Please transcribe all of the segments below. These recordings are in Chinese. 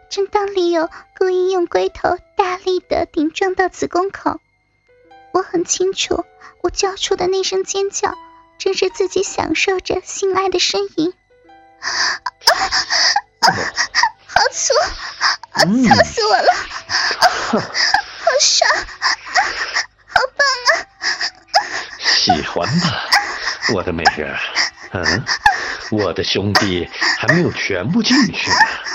正当李友故意用龟头大力地顶撞到子宫口，我很清楚，我叫出的那声尖叫正是自己享受着性爱的呻吟。好粗，操死我了，好爽，好棒啊！ 喜欢吧，我的美人。我的兄弟还没有全部进去呢，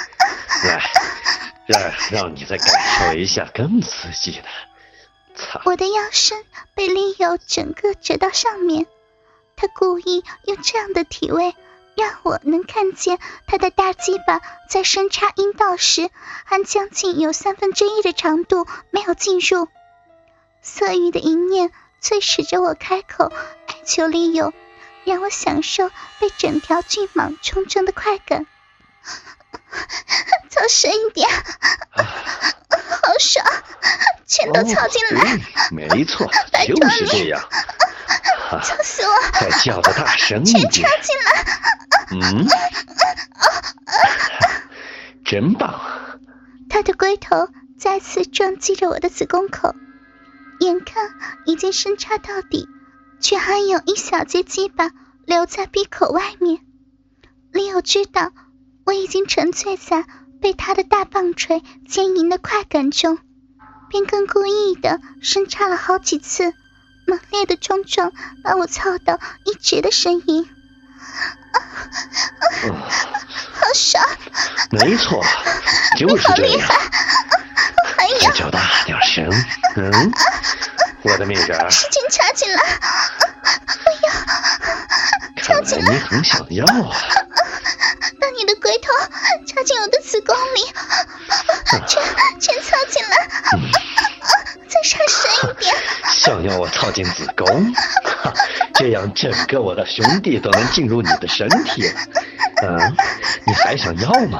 来，让你再感受一下更刺激的。 我的腰身被李友整个折到上面，他故意用这样的体位让我能看见他的大鸡巴在深插阴道时还将近有1/3的长度没有进入。色欲的一念催使着我开口哀求李友，让我享受被整条巨蟒冲撞的快感。操深一点，好爽，全都操进来。 没错，就是这样。 操死我！ 再叫得大声一点。 全插进来。 真棒。 他的龟头再次撞击着我的子宫口，眼看已经深插到底，却还有一小节鸡巴留在闭口外面。李友知道我已经沉醉在被他的大棒槌牵引的快感中，便更故意的深插了好几次，猛烈的冲撞把我操到一直的呻吟。好爽！ 没错，就是这样。再叫大点声。我的美人， 使劲插进来！不要！ 看来你很想要啊！ 把你的龟头插进我的子宫里，全操进来！再插深一点！ 想要我操进子宫？这样整个我的兄弟都能进入你的身体了。你还想要吗？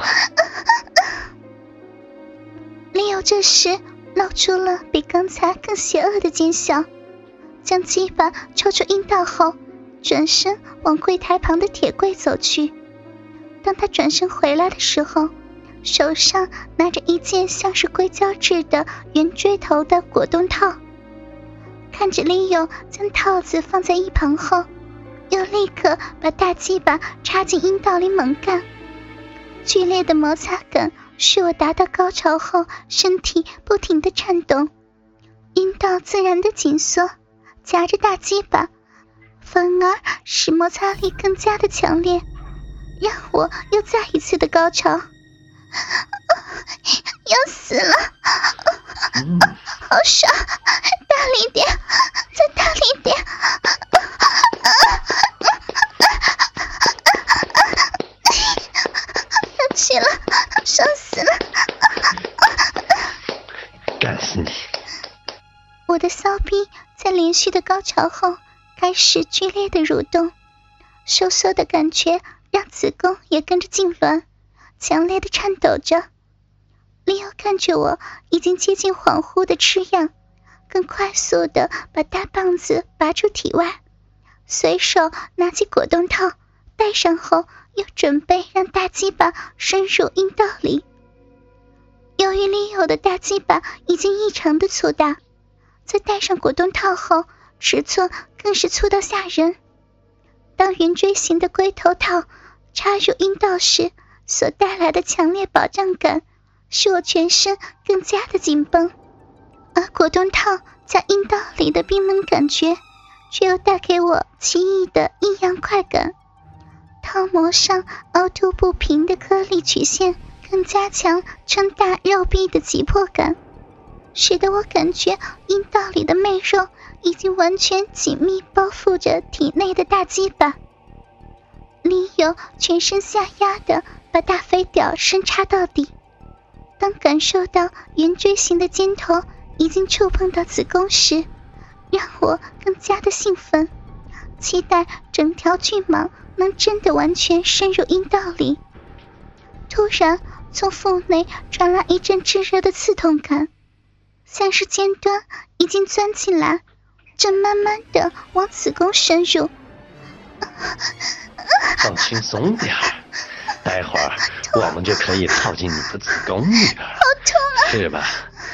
李友这时露出了比刚才更邪恶的奸笑，将鸡巴抽出阴道后，转身往柜台旁的铁柜走去。当他转身回来的时候，手上拿着一件像是硅胶制的圆锥头的果冻套。看着李友将套子放在一旁后，又立刻把大鸡巴插进阴道里猛干。剧烈的摩擦感使我达到高潮后身体不停地颤动，阴道自然的紧缩，夹着大鸡巴，反而使摩擦力更加的强烈，让我又再一次的高潮。要死了！好爽，大力点，再大力点！要去了，爽死了！ 干死你！ 我的骚逼在连续的高潮后开始剧烈的蠕动，收缩的感觉让子宫也跟着痉挛，强烈的颤抖着。李友看着我已经接近恍惚的吃样，更快速地把大棒子拔出体外，随手拿起果冻套戴上后，又准备让大鸡巴深入阴道里。由于李友的大鸡巴已经异常的粗大，在戴上果冻套后，尺寸更是粗到吓人。当圆锥形的龟头套插入阴道时所带来的强烈保障感，使我全身更加的紧绷，而果冻套在阴道里的冰冷感觉却又带给我奇异的异样快感。套膜上凹凸不平的颗粒曲线更加强撑大肉壁的急迫感，使得我感觉阴道里的媚肉已经完全紧密包覆着体内的大鸡巴。李友全身下压的把大肥屌深插到底，当感受到圆锥形的尖头已经触碰到子宫时，让我更加的兴奋，期待整条巨蟒能真的完全深入阴道里。突然从腹内传来一阵炙热的刺痛感，像是尖端已经钻进来，正慢慢的往子宫深入。 放轻松点， 待会儿我们就可以套进你的子宫里边了， 好痛啊！ 是吧？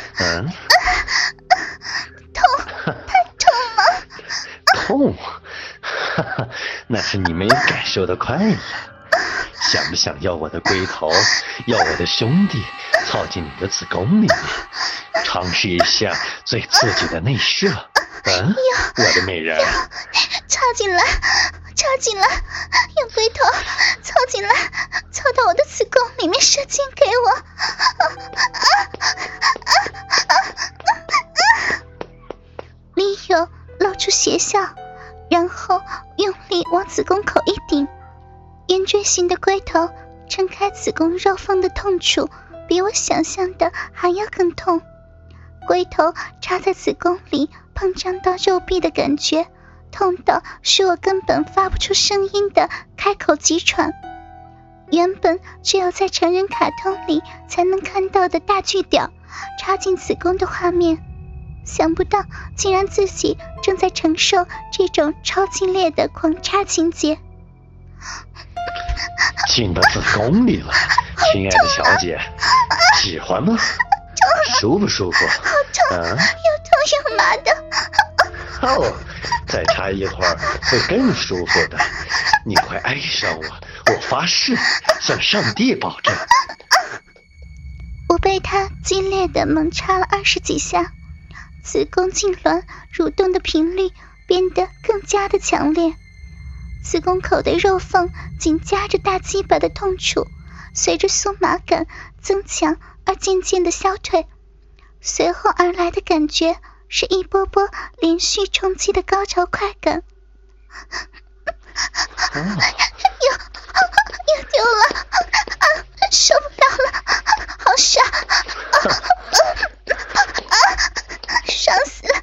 痛，太痛了！ 痛，那是你没有感受的快乐。想不想要我的龟头，要我的兄弟操进你的子宫里面，尝试一下最刺激的内射？我的美人， 插进来，用龟头凑进来，凑到我的子宫里面射精给我。李友露出邪笑，然后用力往子宫口一顶，圆锥形的龟头撑开子宫肉缝的痛楚比我想象的还要更痛。龟头插在子宫里碰撞到肉壁的感觉，痛到使我根本发不出声音的开口急喘。原本只有在成人卡通里才能看到的大巨屌插进子宫的画面，想不到竟然自己正在承受这种超激烈的狂插情节。 进到子宫里了，亲爱的小姐，喜欢吗？舒不舒服？ 好痛，又痛又麻的。 哦，再插一会儿会更舒服的，你会爱上我，我发誓，向上帝保证。 我被他激烈的猛插了20几下，子宫痉挛蠕动的频率变得更加的强烈，子宫口的肉缝紧夹着大鸡巴的痛楚随着酥麻感增强而渐渐的消退，随后而来的感觉是一波波连续冲击的高潮快感。又丢了，受不了了，好爽，爽死了。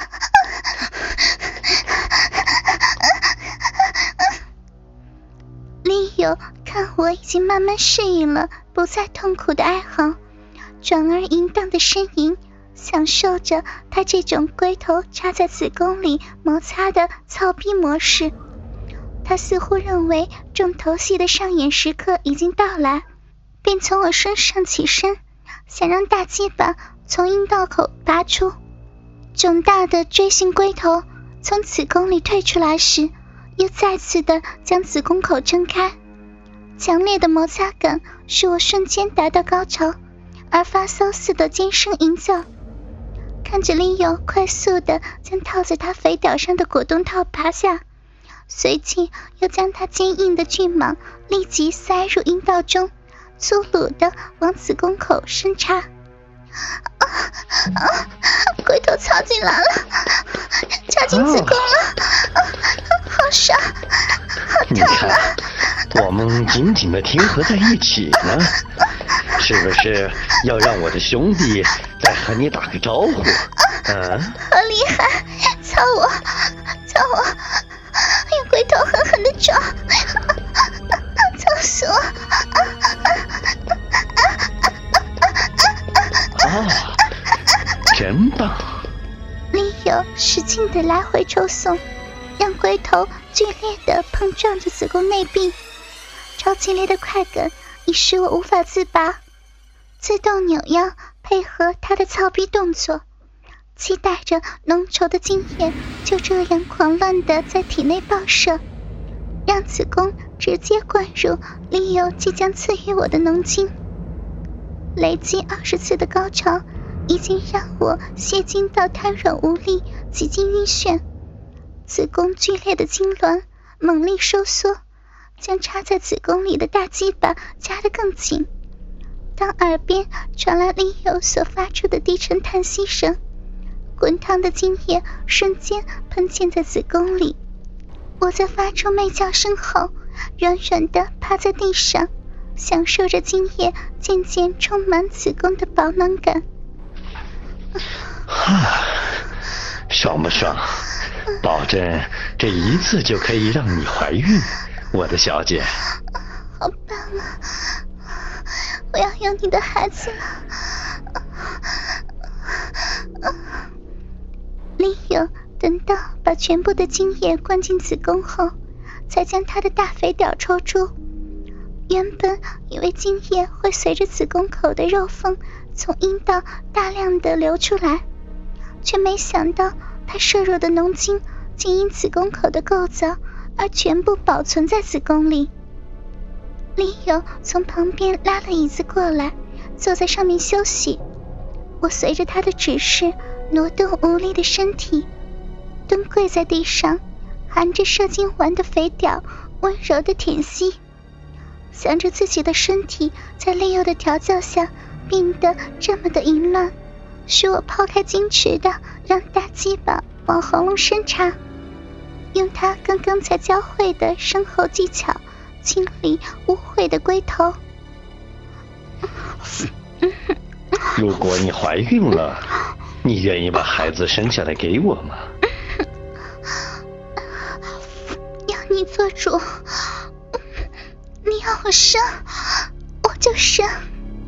丽友看我已经慢慢适应了不再痛苦的哀嚎，转而淫荡的呻吟，享受着他这种龟头插在子宫里摩擦的操逼模式。他似乎认为重头戏的上演时刻已经到来，便从我身上起身，想让大鸡巴从阴道口拔出。肿大的锥形龟头从子宫里退出来时，又再次的将子宫口撑开。强烈的摩擦感使我瞬间达到高潮，而发骚似的尖声吟叫。看着利友快速的将套在他肥屌上的果冻套拔下，随即又将他坚硬的巨蟒立即塞入阴道中，粗鲁的往子宫口深插。龟头操进来了，插进子宫了，好爽，好痛啊！ 我们紧紧地贴合在一起呢，是不是要让我的兄弟再和你打个招呼？ 好厉害，操我，用龟头狠狠地撞，操死我！ 真棒！ 利友使劲地来回抽送，让龟头剧烈地碰撞着子宫内壁，超激烈的快感已使我无法自拔，自动扭腰配合他的操逼动作，期待着浓稠的精液就这样狂乱地在体内爆射，让子宫直接灌入利友即将赐予我的浓精。累积20次的高潮已经让我泄精到瘫软无力，几近晕眩，子宫剧烈的痉挛猛力收缩，将插在子宫里的大鸡巴夹得更紧。当耳边传来利友所发出的低沉叹息声，滚烫的精液瞬间喷溅在子宫里。我在发出媚叫声后，软软地趴在地上，享受着精液渐渐充满子宫的饱暖感。 爽不爽？保证这一次就可以让你怀孕，我的小姐。 好棒啊！我要有你的孩子了。利友等到把全部的精液灌进子宫后，才将他的大肥屌抽出， 原本以为精液会随着子宫口的肉缝从阴道大量的流出来，却没想到它摄入的浓精竟因子宫口的构造而全部保存在子宫里。李友从旁边拉了椅子过来，坐在上面休息。我随着他的指示挪动无力的身体，蹲跪在地上，含着射精完的肥屌温柔的舔吸，想着自己的身体在利诱的调教下变得这么的淫乱，使我抛开矜持的让大鸡巴往喉咙深插，用他刚刚才教会的深喉技巧清理污秽的龟头。 如果你怀孕了，你愿意把孩子生下来给我吗？ 要你做主，你要我生，我就生。